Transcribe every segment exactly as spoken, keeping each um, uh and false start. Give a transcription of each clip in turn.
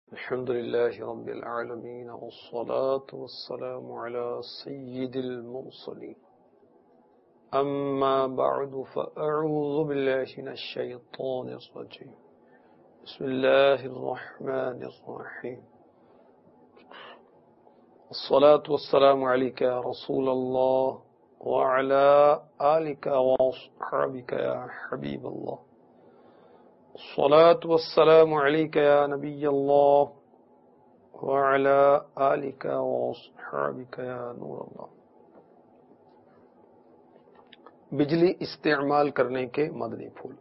الحمد لله رب العالمين والصلاة والسلام على سيد المرسلين أما بعد فأعوذ بالله من الشيطان الرجيم بسم الله الرحمن الرحيم الصلاة والسلام عليك يا رسول الله وعلى آلك وأصحابك يا حبيب الله الصلاة والسلام عليك يا نبي الله وعلى آلك وأصحابك يا نور الله۔ بجلی استعمال کرنے کے مدنی پھول۔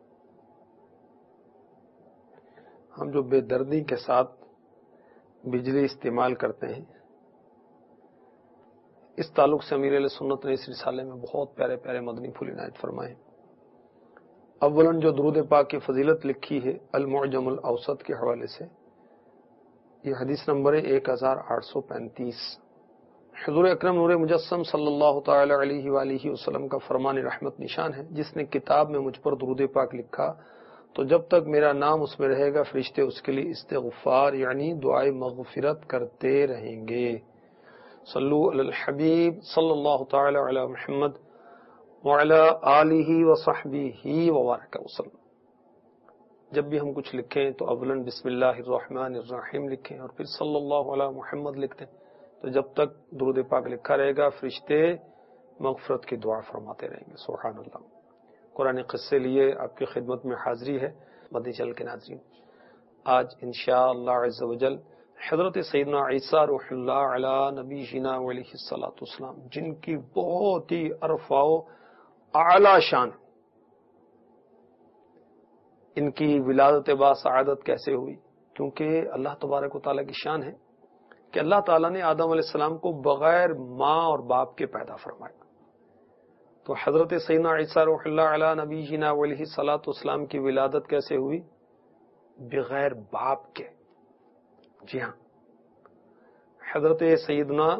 ہم جو بے دردی کے ساتھ بجلی استعمال کرتے ہیں، اس تعلق سے امیر اہل سنت نے اس رسالے میں بہت پیارے پیارے مدنی پھول عنایت فرمائے۔ اولاً جو درود پاک کی فضیلت لکھی ہے المعجم الاوسط کے حوالے سے، یہ حدیث نمبر ہے ایک ہزار آٹھ سو پینتیس۔ حضور اکرم نور مجسم صلی اللہ تعالی علیہ وآلہ وسلم کا فرمان رحمت نشان ہے، جس نے کتاب میں مجھ پر درود پاک لکھا تو جب تک میرا نام اس میں رہے گا فرشتے اس کے لیے استغفار یعنی دعائے مغفرت کرتے رہیں گے۔ صلو علی الحبیب صلی اللہ تعالی علی محمد وعلی آلہ وصحبہ وبارک وسلم۔ جب بھی ہم کچھ لکھیں تو اولاً بسم اللہ الرحمن الرحیم لکھیں اور پھر صلی اللہ علی محمد لکھتے ہیں، تو جب تک درود پاک لکھا رہے گا فرشتے مغفرت کی دعا فرماتے رہیں گے۔ سبحان اللہ۔ قرآن قصے لیے آپ کی خدمت میں حاضری ہے مدنی چینل کے ناظرین۔ آج انشاءاللہ عز و جل حضرت سیدنا عیسیٰ روح اللہ علی نبینا علیہ الصلوۃ والسلام، جن کی بہت ہی عرفہ و اعلی شان، ان کی ولادت با سعادت کیسے ہوئی؟ کیونکہ اللہ تبارک و تعالیٰ کی شان ہے کہ اللہ تعالیٰ نے آدم علیہ السلام کو بغیر ماں اور باپ کے پیدا فرمایا، تو حضرت سیدنا عیسیٰ روح اللہ علی نبینا علیہ الصلوۃ والسلام کی ولادت کیسے ہوئی؟ بغیر باپ کے۔ جی ہاں، حضرت سیدنا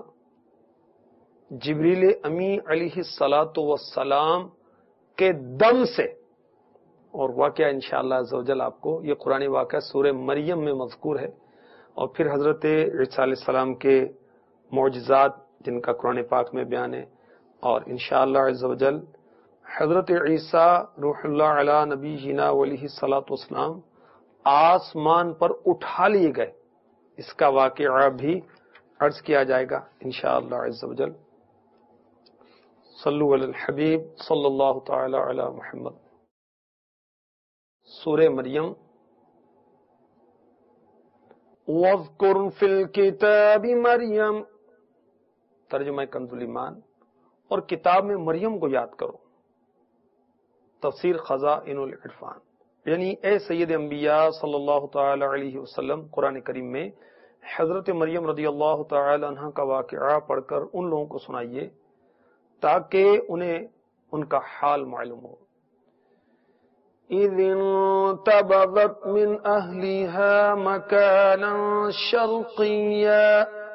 جبریل امی علیہ الصلوۃ والسلام کے دم سے، اور واقعہ انشاءاللہ عز و جل آپ کو یہ قرآن واقعہ سورہ مریم میں مذکور ہے، اور پھر حضرت عیسیٰ علیہ السلام کے معجزات جن کا قرآن پاک میں بیان ہے، اور انشاءاللہ عز و جل حضرت عیسیٰ روح اللہ علی نبینا علیہ الصلوۃ والسلام آسمان پر اٹھا لیے گئے، اس کا واقعہ بھی عرض کیا جائے گا انشاءاللہ عز و جل۔ صلو علی الحبیب صلی اللہ تعالی علی محمد۔ سورہ مریم، وَاذْكُرْ فِي الْكِتَابِ مریم، ترجمہ کنز الایمان، اور کتاب میں مریم کو یاد کرو۔ تفسیر خزائن العرفان، یعنی اے سید انبیاء صلی اللہ تعالی علیہ وسلم، قرآن کریم میں حضرت مریم رضی اللہ تعالی عنہ کا واقعہ پڑھ کر ان لوگوں کو سنائیے تاکہ انہیں ان کا حال معلوم ہو۔ اِذِ انتبذت من اہلها مکانا شرقیا،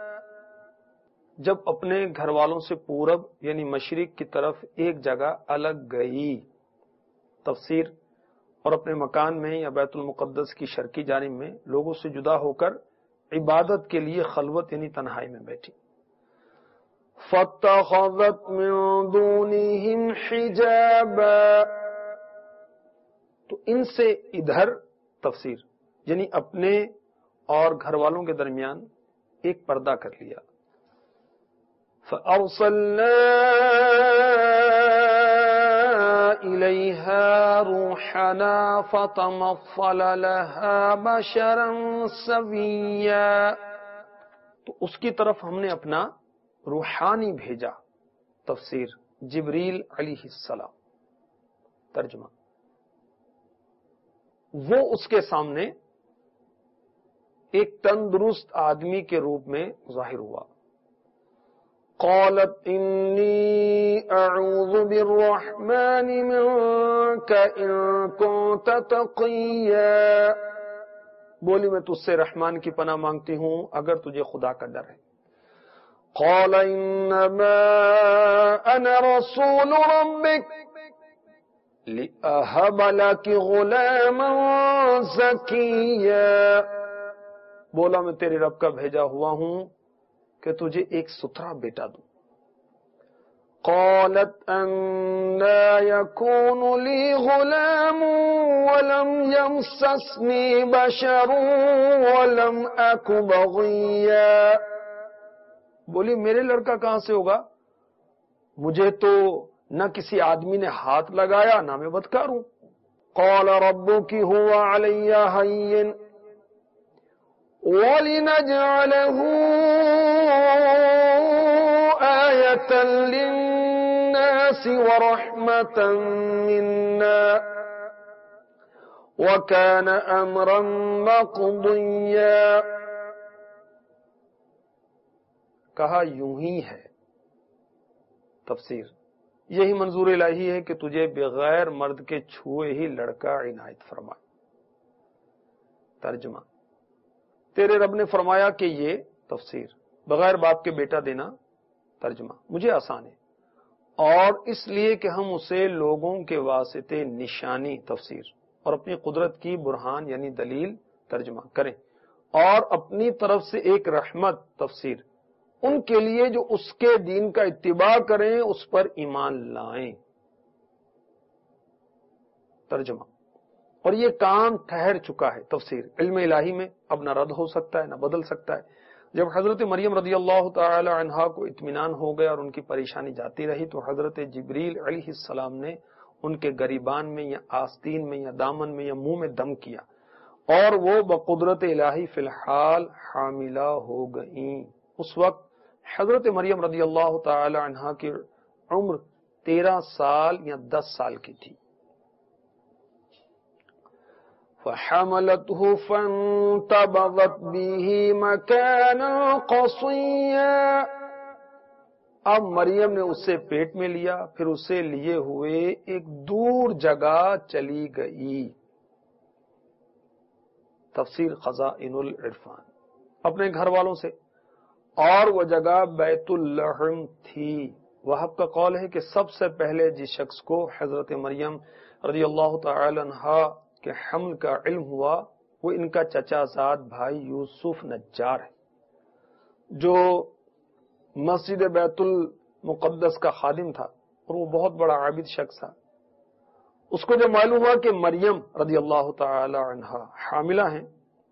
جب اپنے گھر والوں سے پورب یعنی مشرق کی طرف ایک جگہ الگ گئی۔ تفسیر، اور اپنے مکان میں یا بیت المقدس کی شرقی جانب میں لوگوں سے جدا ہو کر عبادت کے لیے خلوت یعنی تنہائی میں بیٹھی۔ فَاتَّخَذَتْ مِن دُونِهِمْ حِجَابًا، تو ان سے ادھر، تفسیر یعنی اپنے اور گھر والوں کے درمیان ایک پردہ کر لیا۔ فَأَرْسَلْنَا إِلَيْهَا رُوحَنَا فَتَمَثَّلَ لَهَا بَشَرًا سَوِيًّا، تو اس کی طرف ہم نے اپنا روحانی بھیجا۔ تفسیر جبریل علیہ السلام۔ ترجمہ، وہ اس کے سامنے ایک تندرست آدمی کے روپ میں ظاہر ہوا۔ قالت انی اعوذ بالرحمن منک ان کنت تقیا، بولی میں تجھ سے رحمان کی پناہ مانگتی ہوں اگر تجھے خدا کا ڈر ہے۔ قال انما انا رسول ربک لأهب لك غلاما زكيا، بولا میں تیرے رب کا بھیجا ہوا ہوں کہ تجھے ایک ستھرا بیٹا دوں. قالت أنا يكون لي غلام ولم يمسسني بشر ولم أك بغيا. بولی میرے لڑکا کہاں سے ہوگا، مجھے تو نہ کسی آدمی نے ہاتھ لگایا نہ میں بدکار ہوں. قال ربك هو علي هين وَلِنَجْعَلَهُ آيَةً لِلنَّاسِ وَرَحْمَةً مِنَّا وَكَانَ أَمْرًا مَقْضِيًّا. کہا یوں ہی ہے. تفسیر یہی منظور الہی ہے کہ تجھے بغیر مرد کے چھوئے ہی لڑکا عنایت فرمائے. ترجمہ تیرے رب نے فرمایا کہ یہ تفسیر بغیر باپ کے بیٹا دینا. ترجمہ مجھے آسان ہے اور اس لیے کہ ہم اسے لوگوں کے واسطے نشانی تفسیر اور اپنی قدرت کی برہان یعنی دلیل ترجمہ کریں، اور اپنی طرف سے ایک رحمت تفسیر ان کے لیے جو اس کے دین کا اتباع کریں، اس پر ایمان لائیں. ترجمہ اور یہ کام ٹھہر چکا ہے. تفسیر علم الہی میں اب نہ رد ہو سکتا ہے نہ بدل سکتا ہے. جب حضرت مریم رضی اللہ تعالی عنہا کو اطمینان ہو گیا اور ان کی پریشانی جاتی رہی تو حضرت جبریل علیہ السلام نے ان کے گریبان میں یا آستین میں یا دامن میں یا منہ میں دم کیا اور وہ بقدرت الہی فی الحال حاملہ ہو گئیں. اس وقت حضرت مریم رضی اللہ تعالی عنہا کی عمر تیرہ سال یا دس سال کی تھی. فحملته فانتبذت به مكانا قصيا. اب مریم نے اسے پیٹ میں لیا پھر اسے لیے ہوئے ایک دور جگہ چلی گئی. تفسیر خزائن العرفان اپنے گھر والوں سے، اور وہ جگہ بیت اللحم تھی. وہب کا قول ہے کہ سب سے پہلے جس شخص کو حضرت مریم رضی اللہ تعالی عنہا کہ حمل کا علم ہوا وہ ان کا چچا زاد بھائی یوسف نجار ہے، جو مسجد بیت المقدس کا خادم تھا اور وہ بہت بڑا عابد شخص تھا. اس کو جب معلوم ہوا کہ مریم رضی اللہ تعالی عنہا حاملہ ہیں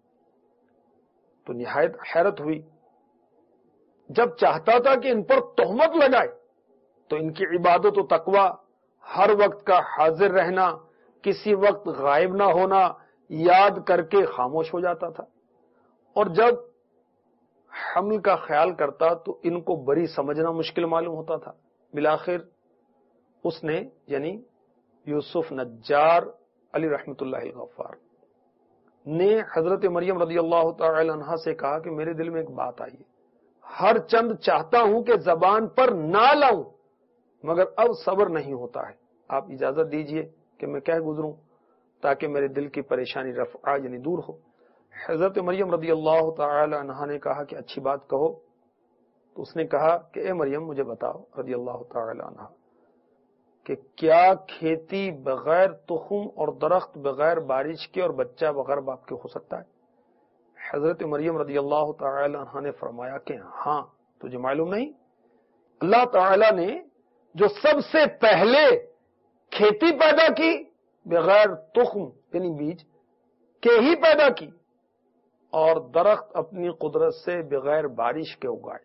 تو نہایت حیرت ہوئی. جب چاہتا تھا کہ ان پر تہمت لگائے تو ان کی عبادت و تقوی، ہر وقت کا حاضر رہنا، کسی وقت غائب نہ ہونا، یاد کر کے خاموش ہو جاتا تھا. اور جب حمل کا خیال کرتا تو ان کو بری سمجھنا مشکل معلوم ہوتا تھا. بالآخر اس نے یعنی یوسف نجار علی رحمت اللہ الغفار نے حضرت مریم رضی اللہ تعالی عنہا سے کہا کہ میرے دل میں ایک بات آئی ہے، ہر چند چاہتا ہوں کہ زبان پر نہ لاؤں مگر اب صبر نہیں ہوتا ہے. آپ اجازت دیجئے کہ میں کہہ گزروں تاکہ میرے دل کی پریشانی رفع یعنی دور ہو. حضرت مریم رضی اللہ تعالی عنہا نے کہا کہ اچھی بات کہو. تو اس نے کہا کہ اے مریم مجھے بتاؤ رضی اللہ تعالی عنہا کہ کیا کھیتی بغیر تخم اور درخت بغیر بارش کے اور بچہ بغیر باپ کے ہو سکتا ہے؟ حضرت مریم رضی اللہ تعالی عنہا نے فرمایا کہ ہاں. تجھے معلوم نہیں اللہ تعالی نے جو سب سے پہلے کھیتی پیدا کی بغیر تخم یعنی بیج کے ہی پیدا کی اور درخت اپنی قدرت سے بغیر بارش کے اگائے.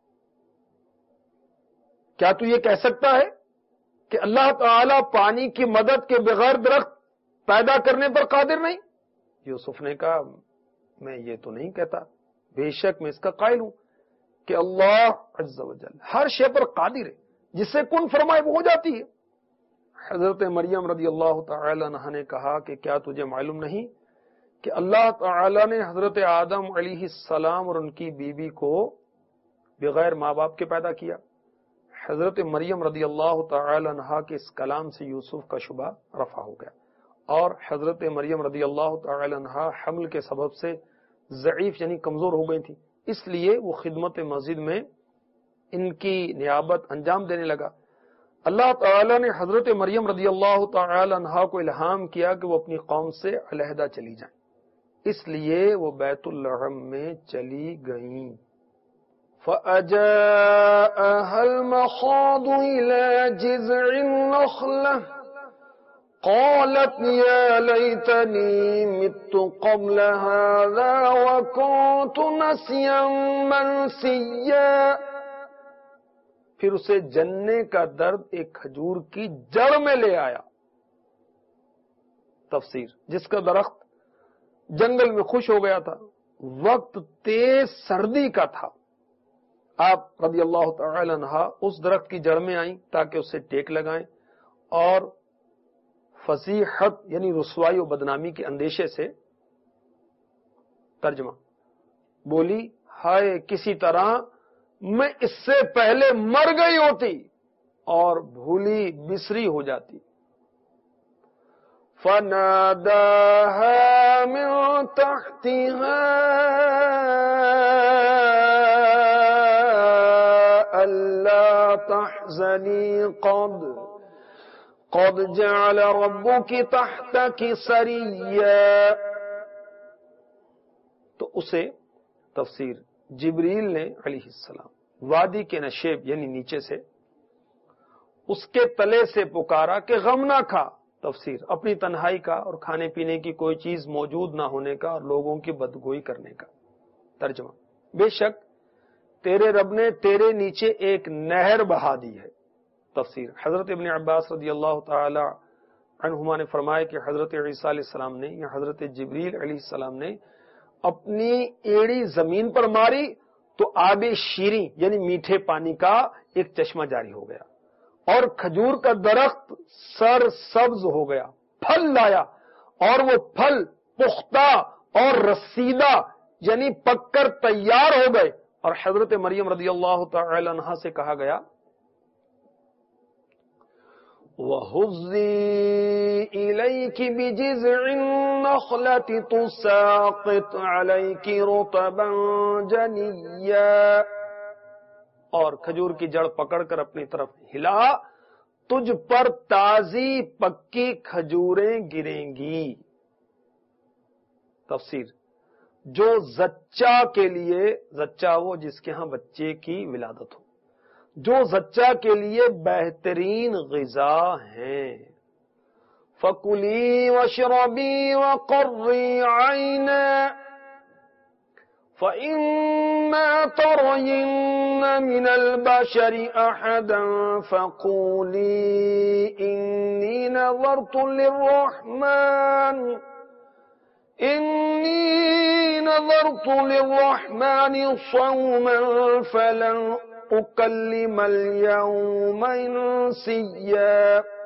کیا تو یہ کہہ سکتا ہے کہ اللہ تعالی پانی کی مدد کے بغیر درخت پیدا کرنے پر قادر نہیں؟ یوسف نے کہا میں یہ تو نہیں کہتا، بے شک میں اس کا قائل ہوں کہ اللہ عز و جل ہر شے پر قادر ہے، جس سے کن فرمائے وہ ہو جاتی ہے. حضرت مریم رضی اللہ تعالی عنہا نے کہا کہ کیا تجھے معلوم نہیں کہ اللہ تعالی نے حضرت آدم علیہ السلام اور ان کی بیوی کو بغیر ماں باپ کے پیدا کیا؟ حضرت مریم رضی اللہ تعالی عنہا کے اس کلام سے یوسف کا شبہ رفع ہو گیا اور حضرت مریم رضی اللہ تعالی عنہا حمل کے سبب سے ضعیف یعنی کمزور ہو گئی تھی، اس لیے وہ خدمت مسجد میں ان کی نیابت انجام دینے لگا. اللہ تعالی نے حضرت مریم رضی اللہ تعالی عنہا کو الہام کیا کہ وہ اپنی قوم سے علیحدہ چلی جائیں اس لیے وہ بیت اللحم میں چلی گئیں۔ فَأَجَاءَهَا الْمَخَاضُ إِلَى جِذْعِ النَّخْلَةِ قَالَتْ يَا لَيْتَنِي مِتُّ قَبْلَ هَذَا وَكُنتُ نَسْيًا مَنسِيًّا۔ پھر اسے جننے کا درد ایک کھجور کی جڑ میں لے آیا۔ تفسیر، جس کا درخت جنگل میں خوش ہو گیا تھا، وقت تیز سردی کا تھا، آپ رضی اللہ تعالی عنہ اس درخت کی جڑ میں آئیں تاکہ اسے ٹیک لگائیں، اور فضیحت یعنی رسوائی و بدنامی کے اندیشے سے، ترجمہ، بولی ہائے کسی طرح میں اس سے پہلے مر گئی ہوتی اور بھولی بسری ہو جاتی۔ فَنَادَاهَا مِن تَحْتِهَا أَلَّا تَحْزَنِي قَدْ قَدْ جَعَلَ رَبُّكِ تَحْتَكِ سَرِيًّا۔ تو اسے، تفسیر، جبریل نے علیہ السلام وادی کے نشیب یعنی نیچے سے اس کے تلے سے پکارا کہ غم نہ کھا، تفسیر، اپنی تنہائی کا اور کھانے پینے کی کوئی چیز موجود نہ ہونے کا اور لوگوں کی بدگوئی کرنے کا۔ ترجمہ، بے شک تیرے رب نے تیرے نیچے ایک نہر بہا دی ہے۔ تفسیر، حضرت ابن عباس رضی اللہ تعالی عنہما نے فرمایا کہ حضرت عیسیٰ علیہ السلام نے یا حضرت جبریل علیہ السلام نے اپنی ایڑی زمین پر ماری تو آب شیریں یعنی میٹھے پانی کا ایک چشمہ جاری ہو گیا، اور کھجور کا درخت سر سبز ہو گیا، پھل لایا، اور وہ پھل پختہ اور رسیدہ یعنی پک کر تیار ہو گئے، اور حضرت مریم رضی اللہ تعالی عنہا سے کہا گیا وَهُزِّي إِلَيْكِ بِجِذْعِ النَّخْلَةِ تُسَاقِطْ عَلَيْكِ رُطَبًا جَنِيًّا، اور کھجور کی جڑ پکڑ کر اپنی طرف ہلا، تجھ پر تازی پکی کھجوریں گریں گی۔ تفسیر، جو زچہ کے لیے، زچہ وہ جس کے ہاں بچے کی ولادت ہو، جو زچہ کے لیے بہترین غذا ہیں۔ فَكُلِي وَاشْرَبِي وَقَرِّي عَيْنًا فَإِمَّا تَرَيِنَّ مِنَ الْبَشَرِ أَحَدًا فَقُولِي إِنِّي نَذَرْتُ لِلرَّحْمَنِ إِنِّي نَذَرْتُ لِلرَّحْمَنِ صَوْمًا فَلَنْ أُكَلِّمَ الْيَوْمَ إِنسِيًّا۔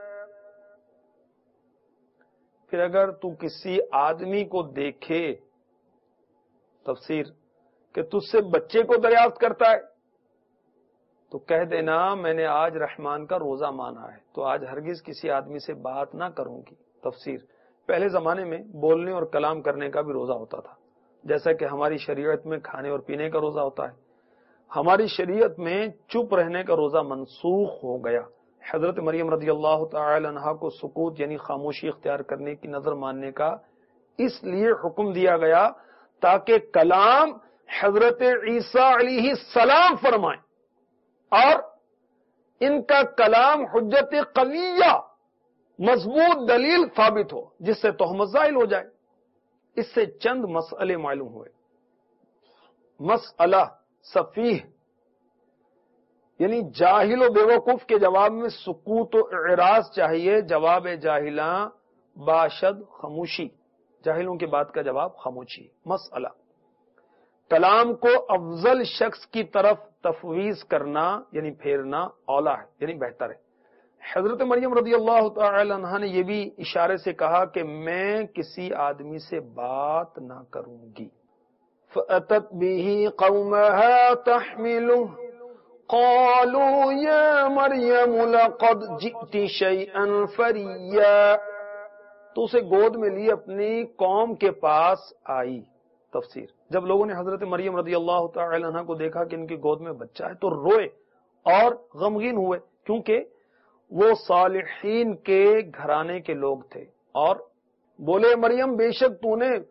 پھر اگر تو کسی آدمی کو دیکھے، تفسیر، کہ تجھ سے بچے کو دریافت کرتا ہے تو کہہ دینا میں نے آج رحمان کا روزہ مانا ہے تو آج ہرگز کسی آدمی سے بات نہ کروں گی۔ تفسیر، پہلے زمانے میں بولنے اور کلام کرنے کا بھی روزہ ہوتا تھا، جیسا کہ ہماری شریعت میں کھانے اور پینے کا روزہ ہوتا ہے۔ ہماری شریعت میں چپ رہنے کا روزہ منسوخ ہو گیا۔ حضرت مریم رضی اللہ تعالی عنہا کو سکوت یعنی خاموشی اختیار کرنے کی نظر ماننے کا اس لیے حکم دیا گیا تاکہ کلام حضرت عیسیٰ علیہ السلام فرمائیں، اور ان کا کلام حجت قویہ مضبوط دلیل ثابت ہو جس سے تہمت زائل ہو جائے۔ اس سے چند مسئلے معلوم ہوئے۔ مسئلہ سفیہ یعنی جاہل و بیوقوف کے جواب میں سکوت و اعراض چاہیے، جواب جاہلاں باشد خاموشی، جاہلوں کی بات کا جواب خاموشی۔ مسئلہ، کلام کو افضل شخص کی طرف تفویض کرنا یعنی پھیرنا اولا ہے یعنی بہتر ہے۔ حضرت مریم رضی اللہ تعالی عنہا نے یہ بھی اشارے سے کہا کہ میں کسی آدمی سے بات نہ کروں گی۔ فَأَتَتْ بِهِ قَوْمَهَا تَحْمِلُهُ قَالُوا يَا مَرْيَمُ لَقَدْ جِئْتِ شَيْئًا فَرِيًّا، تو اسے گود میں لی اپنی قوم کے پاس آئی۔ تفسیر، جب لوگوں نے حضرت مریم رضی اللہ تعالی عنہ کو دیکھا کہ ان کی گود میں بچہ ہے تو روئے اور غمگین ہوئے، کیونکہ وہ صالحین کے گھرانے کے لوگ تھے، اور بولے مریم بے شک تو نے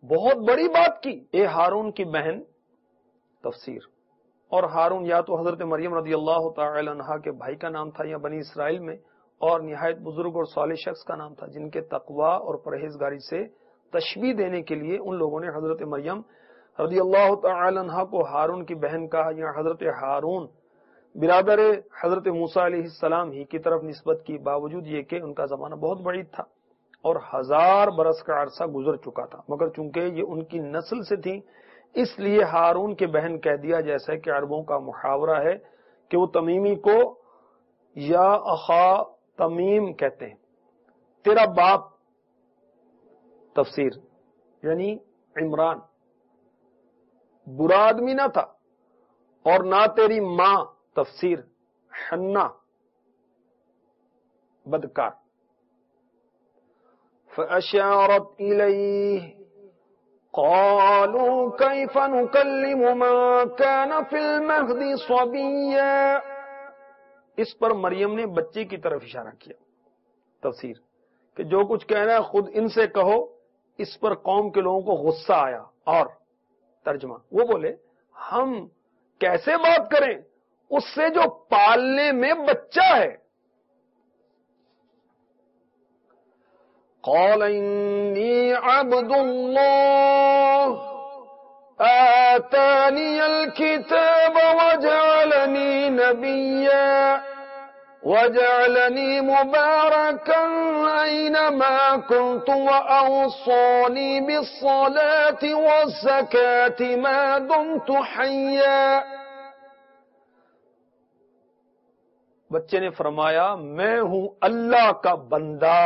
بہت بڑی بات کی. اے ہارون کی بہن. تفسیر. اور ہارون یا تو حضرت مریم رضی اللہ تعالی عنہا کے بھائی کا نام تھا یا بنی اسرائیل میں اور نہایت بزرگ اور صالح شخص کا نام تھا جن کے تقوی اور پرہیزگاری سے تشبیہ دینے کے لیے ان لوگوں نے حضرت مریم رضی اللہ تعالی عنہا کو ہارون کی بہن کہا یا حضرت ہارون برادر حضرت موسیٰ علیہ السلام ہی کی طرف نسبت کی، باوجود یہ کہ ان کا زمانہ بہت بعید تھا اور ہزار برس کا عرصہ گزر چکا تھا، مگر چونکہ یہ ان کی نسل سے تھی اس لیے ہارون کی بہن کہہ دیا، جیسا کہ عربوں کا محاورہ ہے کہ وہ تمیمی کو یا اخا تمیم کہتے ہیں. تیرا باپ. تفسیر. یعنی عمران برا آدمی نہ تھا اور نہ تیری ماں. تفسیر. حنا بدکار. فأشارت إليه قالوا كيف نكلم من كان في المهد صبيا. اس پر مریم نے بچے کی طرف اشارہ کیا. تفسیر. کہ جو کچھ کہنا ہے خود ان سے کہو. اس پر قوم کے لوگوں کو غصہ آیا اور ترجمہ وہ بولے ہم کیسے بات کریں اس سے جو پالنے میں بچہ ہے. قال انی عبد اللہ آتانی الکتاب وجعلنی نبیا وجعلنی مبارکا اینما کنت واوصانی بالصلاة والزکاة ما دمت حیا. بچے نے فرمایا میں ہوں اللہ کا بندہ.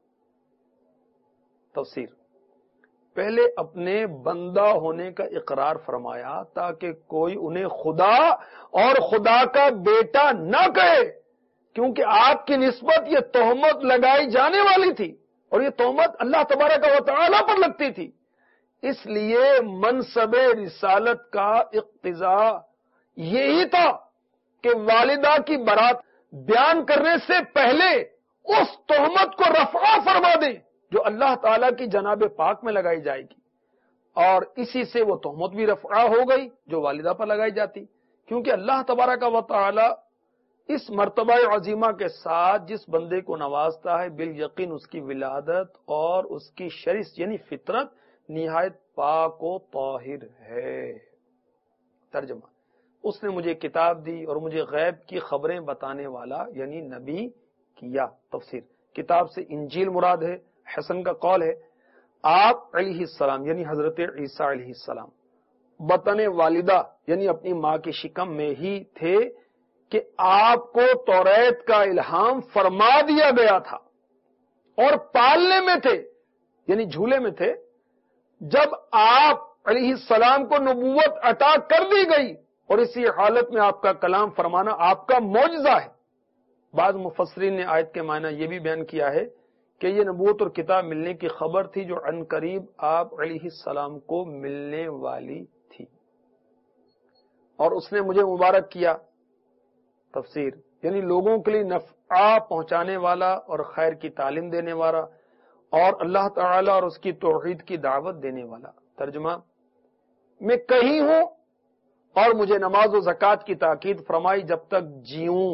تفسیر. پہلے اپنے بندہ ہونے کا اقرار فرمایا تاکہ کوئی انہیں خدا اور خدا کا بیٹا نہ کہے، کیونکہ آپ کی نسبت یہ تہمت لگائی جانے والی تھی اور یہ تہمت اللہ تبارک و تعالی پر لگتی تھی. اس لیے منصب رسالت کا اقتضا یہی تھا کہ والدہ کی برات بیان کرنے سے پہلے اس تہمت کو رفع فرما دیں جو اللہ تعالی کی جناب پاک میں لگائی جائے گی، اور اسی سے وہ تہمت بھی رفع ہو گئی جو والدہ پر لگائی جاتی، کیونکہ اللہ تبارک و تعالی اس مرتبہ عظیمہ کے ساتھ جس بندے کو نوازتا ہے بالیقین اس کی ولادت اور اس کی شرع یعنی فطرت نہایت پاک و طاہر ہے. ترجمہ. اس نے مجھے کتاب دی اور مجھے غیب کی خبریں بتانے والا یعنی نبی کیا. تفسیر. کتاب سے انجیل مراد ہے. حسن کا قول ہے آپ علیہ السلام یعنی حضرت عیسیٰ علیہ السلام بطن والدہ یعنی اپنی ماں کی شکم میں ہی تھے کہ آپ کو توریت کا الہام فرما دیا گیا تھا اور پالنے میں تھے یعنی جھولے میں تھے جب آپ علیہ السلام کو نبوت عطا کر دی گئی، اور اسی حالت میں آپ کا کلام فرمانا آپ کا معجزہ ہے. بعض مفسرین نے آیت کے معنی یہ بھی بیان کیا ہے کہ یہ نبوت اور کتاب ملنے کی خبر تھی جو عن قریب آپ علیہ السلام کو ملنے والی تھی اور اس نے مجھے مبارک کیا. تفسیر. یعنی لوگوں کے لیے نفع پہنچانے والا اور خیر کی تعلیم دینے والا اور اللہ تعالی اور اس کی توحید کی دعوت دینے والا. ترجمہ. میں کہیں ہوں اور مجھے نماز و زکوٰۃ کی تاکید فرمائی جب تک جیوں.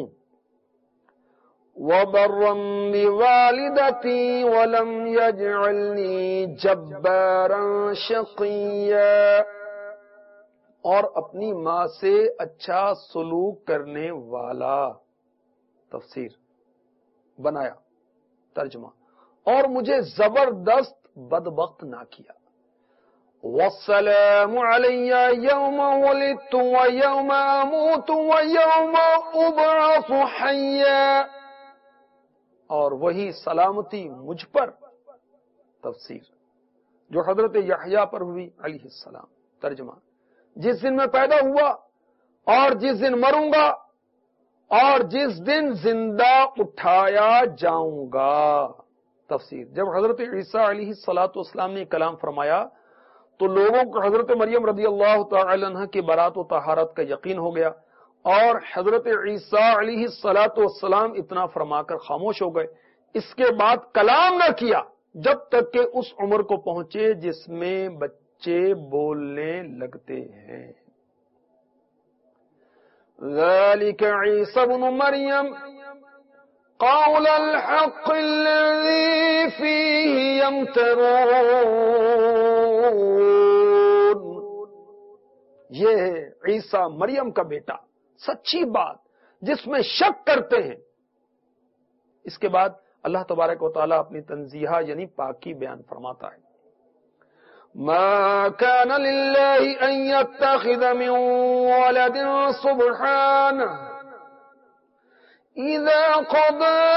وَبَرًّا بِوَالِدَتِي وَلَمْ يَجْعَلْنِي جَبَّارًا شَقِيًّا. اور اپنی ماں سے اچھا سلوک کرنے والا. تفسیر. بنایا. ترجمہ. اور مجھے زبردست بدبخت نہ کیا. وَالسَّلَامُ عَلَيَّ يَوْمَ وُلِدتُّ وَيَوْمَ أَمُوتُ وَيَوْمَ أُبْعَثُ حَيًّا. اور وہی سلامتی مجھ پر. تفسیر. جو حضرت یحییٰ پر ہوئی علیہ السلام. ترجمہ. جس دن میں پیدا ہوا اور جس دن مروں گا اور جس دن زندہ اٹھایا جاؤں گا. تفسیر. جب حضرت عیسیٰ علیہ الصلوۃ والسلام نے کلام فرمایا تو لوگوں کو حضرت مریم رضی اللہ تعالی عنہ کی برات و طہارت کا یقین ہو گیا اور حضرت عیسیٰ علیہ الصلوۃ والسلام اتنا فرما کر خاموش ہو گئے. اس کے بعد کلام نہ کیا جب تک کہ اس عمر کو پہنچے جس میں بچے بولنے لگتے ہیں. ذلك عیسی ابن مریم قول الحق الذی فیہ یمترون. یہ ہے عیسی مریم کا بیٹا، سچی بات جس میں شک کرتے ہیں. اس کے بعد اللہ تبارک و تعالیٰ اپنی تنزیہہ یعنی پاکی بیان فرماتا ہے. ما كان لله ان يتخذ من ولد سبحانه اذا قضى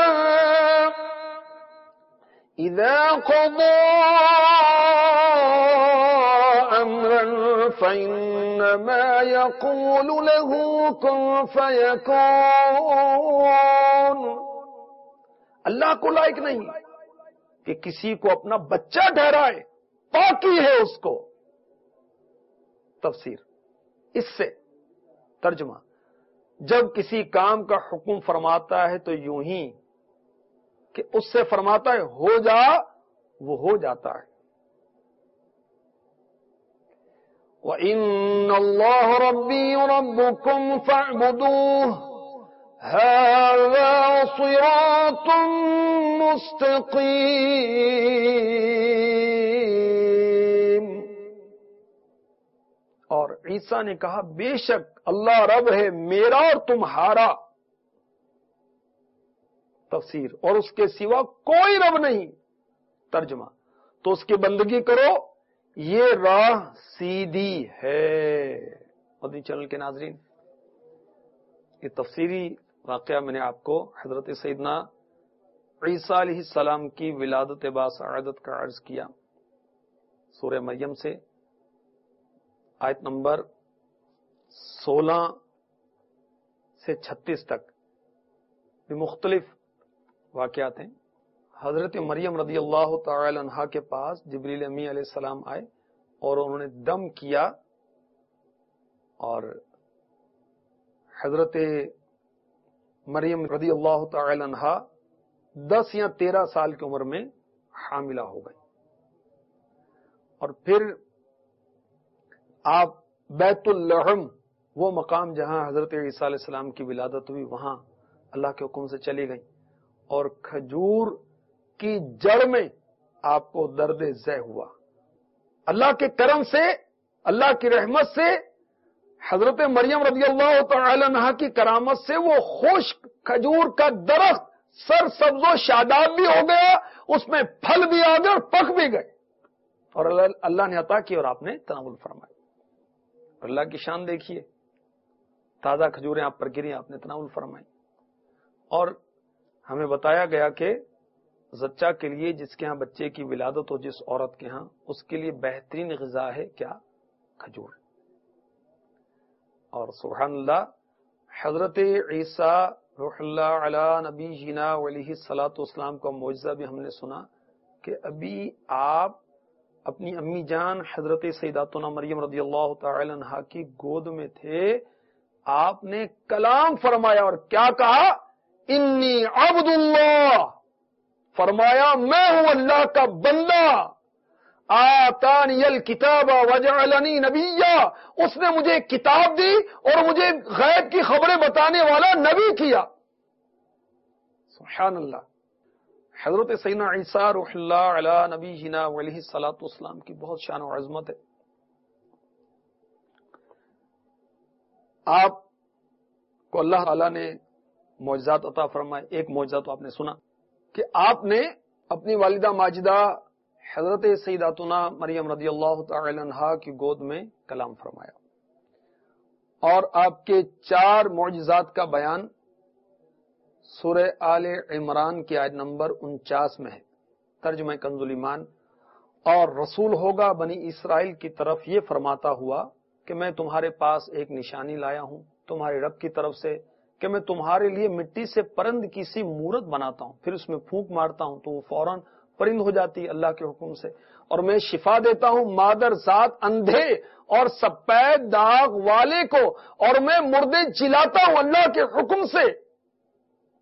اذا قضى امرا فانما يقول له كن فيكون. اللہ کو لائق نہیں کہ کسی کو اپنا بچہ ٹھہرائے، پاکی ہے اس کو. تفسیر اس سے ترجمہ، جب کسی کام کا حکم فرماتا ہے تو یوں ہی کہ اس سے فرماتا ہے ہو جا، وہ ہو جاتا ہے. وَإِنَّ اللَّهَ رَبِّي وَرَبُّكُمْ فَاعْبُدُوهُ هَذَا صِرَاطٌ مُسْتَقِيمٌ. اور عیسیٰ نے کہا بے شک اللہ رب ہے میرا اور تمہارا. تفسیر اور اس کے سوا کوئی رب نہیں. ترجمہ تو اس کی بندگی کرو، یہ راہ سیدھی ہے. مدنی چینل کے ناظرین، یہ تفسیری واقعہ میں نے آپ کو حضرت سیدنا عیسیٰ علیہ السلام کی ولادت باسعادت کا عرض کیا. سورہ مریم سے آیت نمبر سولہ سے چھتیس تک بھی مختلف واقعات ہیں. حضرت مریم رضی اللہ تعالی عنہا کے پاس جبریل امی علیہ السلام آئے اور انہوں نے دم کیا، اور حضرت مریم رضی اللہ تعالی عنہا دس یا تیرہ سال کی عمر میں حاملہ ہو گئی. اور پھر آپ بیت اللحم، وہ مقام جہاں حضرت عیسیٰ علیہ السلام کی ولادت ہوئی، وہاں اللہ کے حکم سے چلی گئی، اور کھجور کی جڑ میں آپ کو درد ذہ ہوا. اللہ کے کرم سے، اللہ کی رحمت سے، حضرت مریم رضی اللہ تعالی عنہا کی کرامت سے وہ خشک کھجور کا درخت سر سبز و شاداب بھی ہو گیا، اس میں پھل بھی آ گئے اور پک بھی گئے، اور اللہ نے عطا کی اور آپ نے تناول فرمائی. اللہ کی شان دیکھیے، تازہ کھجوریں آپ پر گری، آپ نے تناول فرمائی. اور ہمیں بتایا گیا کہ زچہ کے لیے، جس کے ہاں بچے کی ولادت ہو، جس عورت کے ہاں، اس کے لیے بہترین غذا ہے کیا؟ کھجور. اور سبحان اللہ، حضرت عیسیٰ روح اللہ علی نبی جینا علیہ الصلوۃ والسلام کا معجزہ بھی ہم نے سنا کہ ابھی آپ اپنی امی جان حضرت سیداتنا مریم رضی اللہ تعالی عنہا کی گود میں تھے، آپ نے کلام فرمایا اور کیا کہا؟ انی عبد اللہ، فرمایا میں ہوں اللہ کا بندہ. آتانی الکتاب وجعلنی نبیا، اس نے مجھے کتاب دی اور مجھے غیب کی خبریں بتانے والا نبی کیا. سبحان اللہ. حضرت سیدنا عیسیٰ روح اللہ علی نبی جینا علیہ الصلوۃ والسلام کی بہت شان و عظمت ہے. آپ کو اللہ تعالی نے معجزات عطا فرمائے. ایک معجزہ تو آپ نے سنا کہ آپ نے اپنی والدہ ماجدہ حضرت سیداتنا مریم رضی اللہ تعالی عنہا کی گود میں کلام فرمایا، اور آپ کے چار معجزات کا بیان سورہ آل عمران کی آیت نمبر انچاس میں ہے. ترجمہ کنز الایمان. اور رسول ہوگا بنی اسرائیل کی طرف یہ فرماتا ہوا کہ میں تمہارے پاس ایک نشانی لایا ہوں تمہارے رب کی طرف سے، کہ میں تمہارے لیے مٹی سے پرند کی سی مورت بناتا ہوں، پھر اس میں پھونک مارتا ہوں تو وہ فوراً پرند ہو جاتی ہے اللہ کے حکم سے، اور میں شفا دیتا ہوں مادر ذات اندھے اور سفید داغ والے کو، اور میں مردے جلاتا ہوں اللہ کے حکم سے،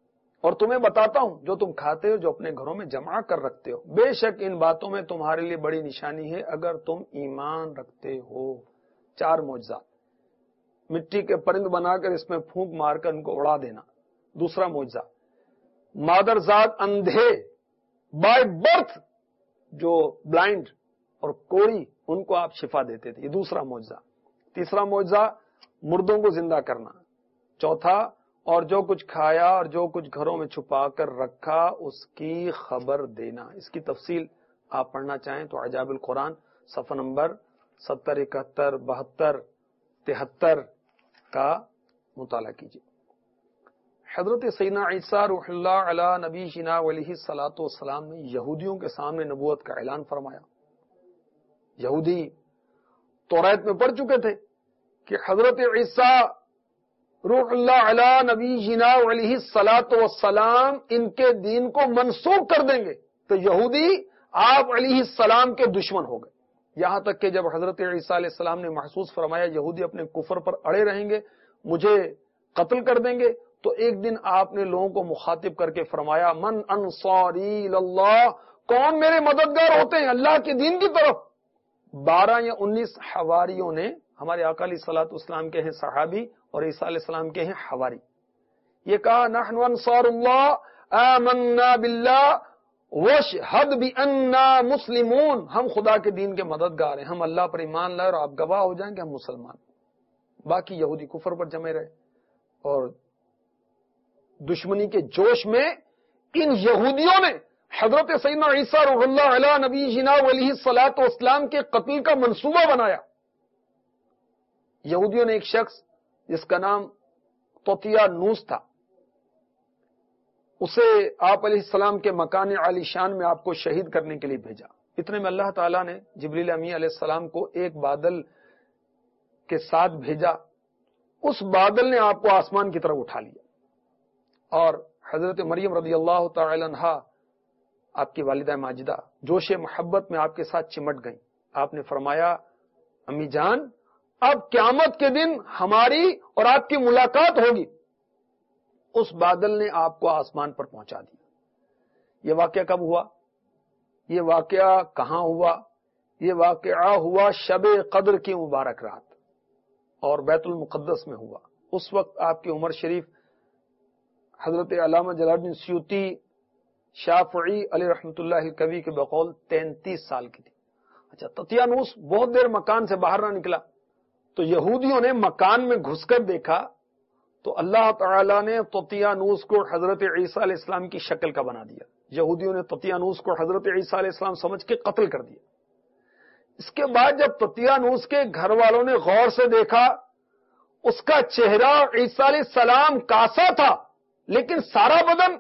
اور تمہیں بتاتا ہوں جو تم کھاتے ہو جو اپنے گھروں میں جمع کر رکھتے ہو، بے شک ان باتوں میں تمہارے لیے بڑی نشانی ہے اگر تم ایمان رکھتے ہو۔ چار معجزات، مٹی کے پرند بنا کر اس میں پھونک مار کر ان کو اڑا دینا۔ دوسرا معجزہ، مادرزاد اندھے بائی برتھ جو بلائنڈ اور کوڑی ان کو آپ شفا دیتے تھے، یہ دوسرا معجزہ۔ تیسرا معجزہ، مردوں کو زندہ کرنا۔ چوتھا، اور جو کچھ کھایا اور جو کچھ گھروں میں چھپا کر رکھا اس کی خبر دینا۔ اس کی تفصیل آپ پڑھنا چاہیں تو عجائب القرآن صفحہ نمبر ستر، اکہتر، بہتر، تہتر کا مطالعہ کیجیے۔ حضرت سیدنا عیسیٰ روح اللہ علی نبی جنا علیہ الصلوۃ والسلام نے یہودیوں کے سامنے نبوت کا اعلان فرمایا۔ یہودی توریت میں پڑھ چکے تھے کہ حضرت عیسیٰ روح اللہ علی نبی جنا علیہ الصلوۃ والسلام ان کے دین کو منسوخ کر دیں گے، تو یہودی آپ علیہ السلام کے دشمن ہو گئے۔ یہاں تک کہ جب حضرت عیسیٰ علیہ السلام نے محسوس فرمایا یہودی اپنے کفر پر اڑے رہیں گے، مجھے قتل کر دیں گے، تو ایک دن آپ نے لوگوں کو مخاطب کر کے فرمایا من انصاری اللہ، کون میرے مددگار ہوتے ہیں اللہ کے دین کی طرف؟ بارہ یا انیس حواریوں نے، ہمارے آقا علیہ الصلوۃ والسلام کے ہیں صحابی اور عیسیٰ علیہ السلام کے ہیں حواری، یہ کہا نحن انصار اللہ آمنا باللہ واشہد بأننا مسلمون، ہم خدا کے دین کے مددگار ہیں، ہم اللہ پر ایمان لائے اور آپ گواہ ہو جائیں کہ ہم مسلمان۔ باقی یہودی کفر پر جمے رہے، اور دشمنی کے جوش میں ان یہودیوں نے حضرت سیدنا عیسیٰ روح اللہ علی نبی جنا علیہ الصلوۃ والسلام کے قتل کا منصوبہ بنایا۔ یہودیوں نے ایک شخص جس کا نام توتیا نوس تھا، اسے آپ علیہ السلام کے مکان عالی شان میں آپ کو شہید کرنے کے لیے بھیجا۔ اتنے میں اللہ تعالیٰ نے جبریل امی علیہ السلام کو ایک بادل کے ساتھ بھیجا، اس بادل نے آپ کو آسمان کی طرف اٹھا لیا، اور حضرت مریم رضی اللہ تعالی عنہا آپ کی والدہ ماجدہ جوش محبت میں آپ کے ساتھ چمٹ گئیں۔ آپ نے فرمایا امی جان اب قیامت کے دن ہماری اور آپ کی ملاقات ہوگی۔ اس بادل نے آپ کو آسمان پر پہنچا دیا۔ یہ واقعہ کب ہوا؟ یہ واقعہ کہاں ہوا؟ یہ واقعہ ہوا شب قدر کی مبارک رات اور بیت المقدس میں ہوا۔ اس وقت آپ کی عمر شریف حضرت علامہ جلال الدین سیوطی شافعی علیہ رحمۃ اللہ کبھی کے بقول تینتیس سال کی تھی۔ اچھا، تطیانوس بہت دیر مکان سے باہر نہ نکلا، تو یہودیوں نے مکان میں گھس کر دیکھا تو اللہ تعالیٰ نے تطیانوس کو حضرت عیسیٰ علیہ السلام کی شکل کا بنا دیا۔ یہودیوں نے تطیانوس کو حضرت عیسیٰ علیہ السلام سمجھ کے قتل کر دیا۔ اس کے بعد جب تطیانوس کے گھر والوں نے غور سے دیکھا، اس کا چہرہ عیسیٰ علیہ السلام کاسا تھا لیکن سارا بدن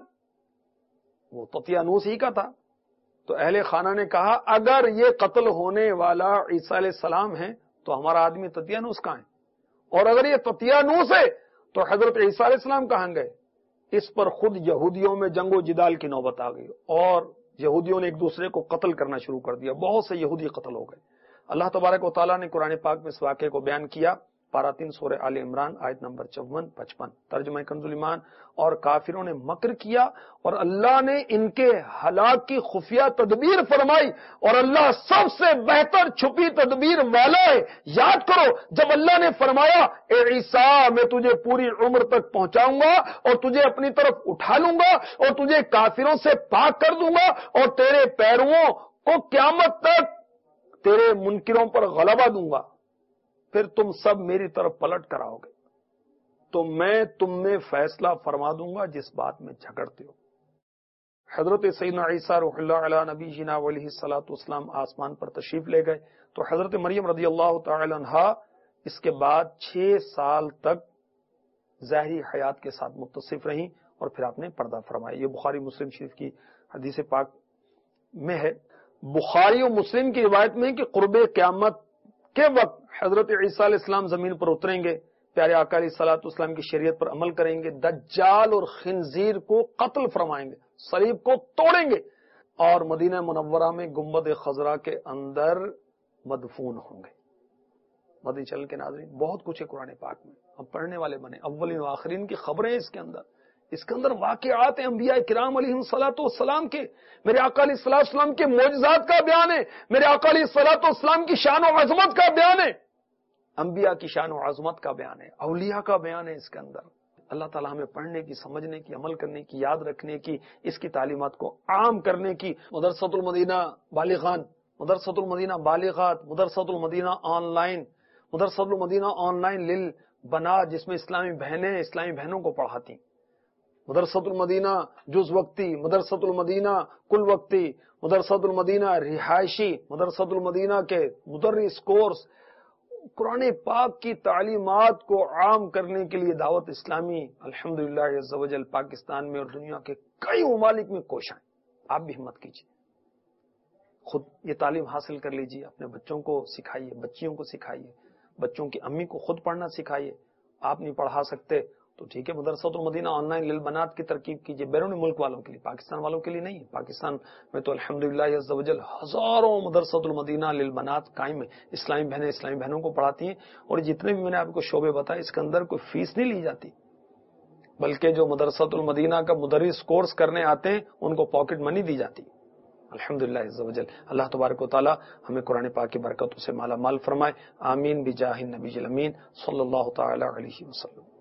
وہ تطیانوس ہی کا تھا، تو اہل خانہ نے کہا اگر یہ قتل ہونے والا عیسیٰ علیہ السلام ہے تو ہمارا آدمی تطیانوس کہاں ہے، اور اگر یہ تطیانوس ہے تو حضرت عیسیٰ علیہ السلام کہاں گئے؟ اس پر خود یہودیوں میں جنگ و جدال کی نوبت آ گئی اور یہودیوں نے ایک دوسرے کو قتل کرنا شروع کر دیا، بہت سے یہودی قتل ہو گئے۔ اللہ تبارک و تعالیٰ نے قرآن پاک میں اس واقعے کو بیان کیا، پارہ تین سورہ آل عمران آیت نمبر چون پچپن، ترجمہ کنز الایمان، اور کافروں نے مکر کیا اور اللہ نے ان کے ہلاک کی خفیہ تدبیر فرمائی، اور اللہ سب سے بہتر چھپی تدبیر والا ہے۔ یاد کرو جب اللہ نے فرمایا اے عیسیٰ میں تجھے پوری عمر تک پہنچاؤں گا اور تجھے اپنی طرف اٹھا لوں گا اور تجھے کافروں سے پاک کر دوں گا اور تیرے پیرووں کو قیامت تک تیرے منکروں پر غلبہ دوں گا، پھر تم سب میری طرف پلٹ کر آؤ گے تو میں تم میں فیصلہ فرما دوں گا جس بات میں جھگڑتے ہو۔ حضرت سیدنا عیسیٰ روح اللہ علی نبی جنا علیہ الصلوۃ والسلام آسمان پر تشریف لے گئے تو حضرت مریم رضی اللہ تعالی عنہا اس کے بعد چھ سال تک ظاہری حیات کے ساتھ متصف رہیں اور پھر آپ نے پردہ فرمایا۔ یہ بخاری مسلم شریف کی حدیث پاک میں ہے۔ بخاری و مسلم کی روایت میں کہ قرب قیامت کے وقت حضرت عیسیٰ علیہ السلام زمین پر اتریں گے، پیارے آقا علیہ الصلوۃ والسلام کی شریعت پر عمل کریں گے، دجال اور خنزیر کو قتل فرمائیں گے، صلیب کو توڑیں گے اور مدینہ منورہ میں گنبد خضرا کے اندر مدفون ہوں گے۔ مدنی چینل کے ناظرین، بہت کچھ ہے قرآن پاک میں، ہم پڑھنے والے بنے، اولین و آخرین کی خبریں اس کے اندر، اس کے اندر واقعات ہیں انبیاء کرام علیہ الصلوۃ والسلام کے، میرے آقا علیہ الصلوۃ والسلام کے معجزات کا بیان ہے، میرے آقا علیہ الصلوۃ والسلام کی شان و عظمت کا بیان ہے، انبیاء کی شان و عظمت کا بیان ہے، اولیاء کا بیان ہے اس کے اندر۔ اللہ تعالیٰ ہمیں پڑھنے کی، سمجھنے کی، عمل کرنے کی، یاد رکھنے کی، اس کی تعلیمات کو عام کرنے کی۔ مدرسۃ المدینہ بالغان، مدرسۃ المدینہ بالغات، مدرسۃ المدینہ آن لائن، مدرسۃ المدینہ آن لائن لل بنات، جس میں اسلامی بہنیں اسلامی بہنوں کو پڑھاتی، مدرسۃ المدینہ جز وقتی، مدرسۃ المدینہ کل وقتی، مدرسۃ المدینہ رہائشی، مدرسۃ المدینہ کے مدرس کورس، قرآن پاک کی تعلیمات کو عام کرنے کے لیے دعوت اسلامی الحمدللہ عز و جل پاکستان میں اور دنیا کے کئی ممالک میں کوشاں ہے۔ آپ بھی ہمت کیجیے، خود یہ تعلیم حاصل کر لیجیے، اپنے بچوں کو سکھائیے، بچیوں کو سکھائیے، بچوں کی امی کو خود پڑھنا سکھائیے۔ آپ نہیں پڑھا سکتے تو ٹھیک ہے، مدرسۃ المدینہ آن لائن للبنات کی ترکیب کیجیے، بیرون ملک والوں کے لیے، پاکستان والوں کے لیے نہیں۔ پاکستان میں تو الحمدللہ عز و جل ہزاروں مدرسۃ المدینہ للبنات قائم ہے، اسلامی بہنیں اسلامی بہنوں کو پڑھاتی ہیں، اور جتنے بھی میں نے آپ کو شعبے بتائے اس کے اندر کوئی فیس نہیں لی جاتی، بلکہ جو مدرسۃ المدینہ کا مدرس کورس کرنے آتے ہیں ان کو پاکٹ منی دی جاتی۔ الحمدللہ عز و جل اللہ تبارک و تعالی ہمیں قرآن پاک کی برکتوں سے مالا مال فرمائے، آمین بجاہ النبی الامین صلی اللہ تعالی علیہ وسلم۔